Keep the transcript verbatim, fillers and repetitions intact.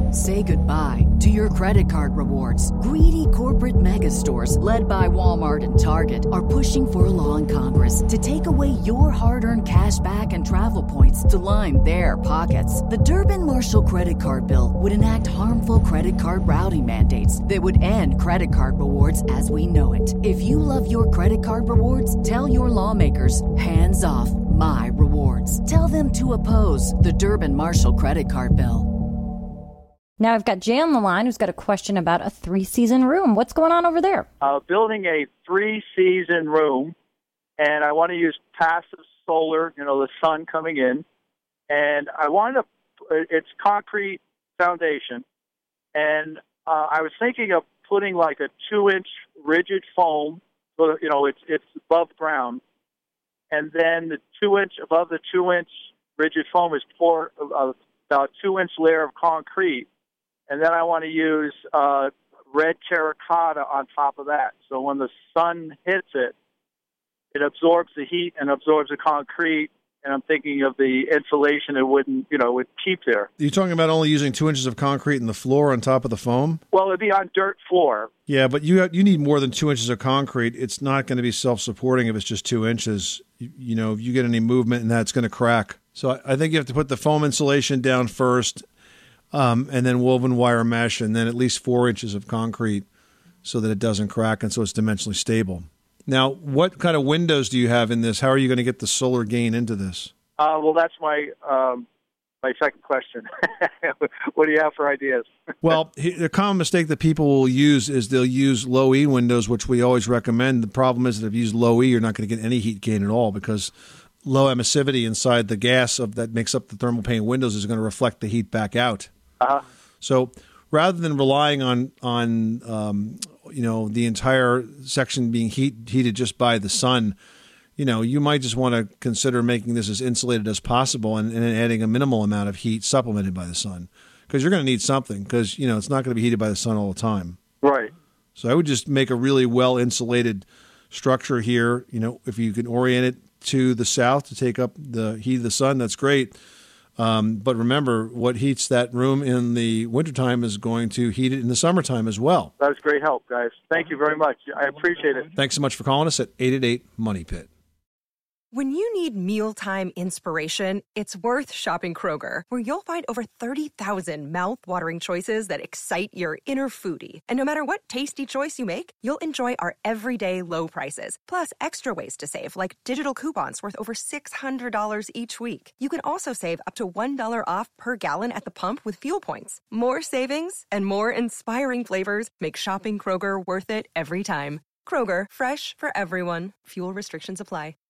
Say goodbye to your credit card rewards. Greedy corporate mega stores, led by Walmart and Target, are pushing for a law in Congress to take away your hard-earned cash back and travel points to line their pockets. The Durbin-Marshall credit card bill would enact harmful credit card routing mandates that would end credit card rewards as we know it. If you love your credit card rewards, tell your lawmakers, hands off my rewards. Tell them to oppose the Durbin-Marshall credit card bill. Now I've got Jay on the line who's got a question about a three-season room. What's going on over there? Uh, building a three-season room, and I want to use passive solar, you know, the sun coming in. And I wanted to, it's concrete foundation. And uh, I was thinking of putting like a two-inch rigid foam, so, you know, it's it's above ground. And then the two-inch, above the two-inch rigid foam is pour uh, about a two-inch layer of concrete. And then I want to use uh, red terracotta on top of that. So when the sun hits it, it absorbs the heat and absorbs the concrete. And I'm thinking of the insulation it wouldn't, you know, would keep there. You're talking about only using two inches of concrete in the floor on top of the foam? Well, it'd be on dirt floor. Yeah, but you have, you need more than two inches of concrete. It's not going to be self-supporting if it's just two inches. You, you know, if you get any movement in that, it's going to crack. So I, I think you have to put the foam insulation down first. Um, and then woven wire mesh, and then at least four inches of concrete so that it doesn't crack and so it's dimensionally stable. Now, what kind of windows do you have in this? How are you going to get the solar gain into this? Uh, well, that's my um, my second question. What do you have for ideas? Well, the common mistake that people will use is they'll use low E windows, which we always recommend. The problem is that if you use low E, you're not going to get any heat gain at all because low emissivity inside the gas of that makes up the thermal pane windows is going to reflect the heat back out. Uh-huh. So rather than relying on on um, you know the entire section being heat, heated just by the sun, you know you might just want to consider making this as insulated as possible and, and adding a minimal amount of heat supplemented by the sun because you're going to need something because you know it's not going to be heated by the sun all the time. Right. So I would just make a really well insulated structure here. You know, if you can orient it to the south to take up the heat of the sun, that's great. Um, but remember, what heats that room in the wintertime is going to heat it in the summertime as well. That was great help, guys. Thank you very much. I appreciate it. Thanks so much for calling us at eight eight eight, money pit. When you need mealtime inspiration, it's worth shopping Kroger, where you'll find over thirty thousand mouth-watering choices that excite your inner foodie. And no matter what tasty choice you make, you'll enjoy our everyday low prices, plus extra ways to save, like digital coupons worth over six hundred dollars each week. You can also save up to one dollar off per gallon at the pump with fuel points. More savings and more inspiring flavors make shopping Kroger worth it every time. Kroger, fresh for everyone. Fuel restrictions apply.